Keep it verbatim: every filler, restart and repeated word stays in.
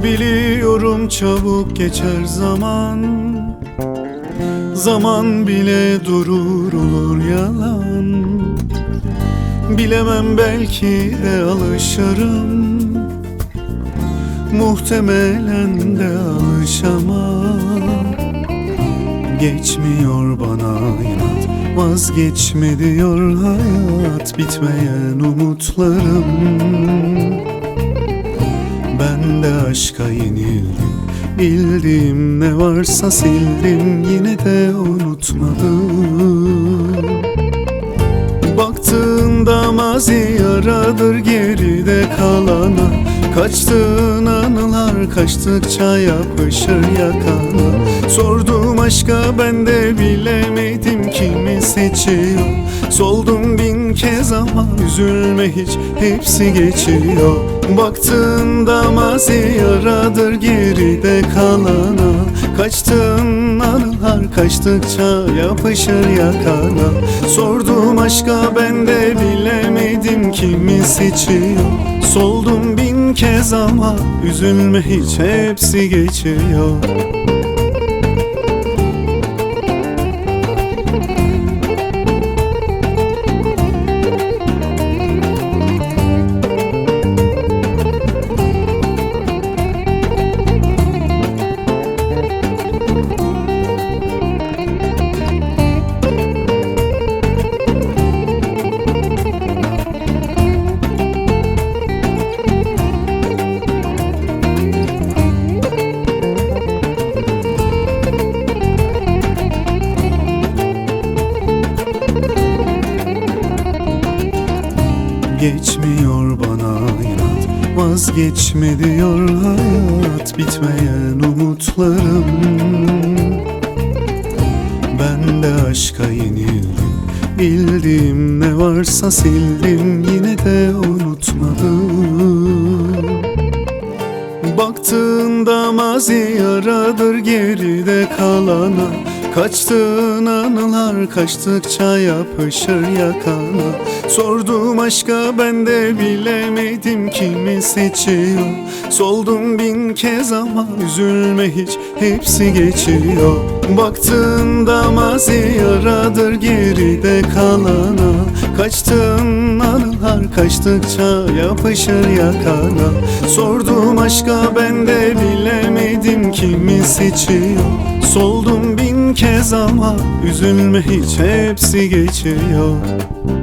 Biliyorum çabuk geçer zaman, zaman bile durur olur yalan. Bilemem, belki de alışırım, muhtemelen de alışamam. Geçmiyor bana inat, vazgeçme diyor hayat, bitmeyen umutlarım. Ben de aşka yenildim, bildiğim ne varsa sildim, yine de unutmadım. Baktığında mazi yaradır geride kalana, kaçtığın anılar kaçtıkça yapışır yakana. Sordum aşka, ben de bilemedim kimi seçiyor. Soldum bin kez ama üzülme hiç, hepsi geçiyor. Baktığında mazi yaradır geride kalana, kaçtığın anılar kaçtıkça yapışır yakana. Sordum aşka, ben de bilemedim kimi seçiyor. Soldum bin kez ama üzülme hiç, hepsi geçiyor. Geçmiyor bana inat, vazgeçme diyor hayat, bitmeyen umutlarım. Ben de aşka yenildim, bildiğim ne varsa sildim, yine de unutmadım. Baktığında mazi yaradır geride kalana, kaçtığın anılar kaçtıkça yapışır yakana. Sordum aşka, ben de bilemedim kimi seçiyor. Soldum bin kez ama üzülme hiç, hepsi geçiyor. Baktığında mazi yaradır geride kalana, kaçtığın anılar kaçtıkça yapışır yakana. Sordum aşka, ben de bilemedim kimi seçiyor. Soldum bin kez ama üzülme hiç, hepsi geçiyor.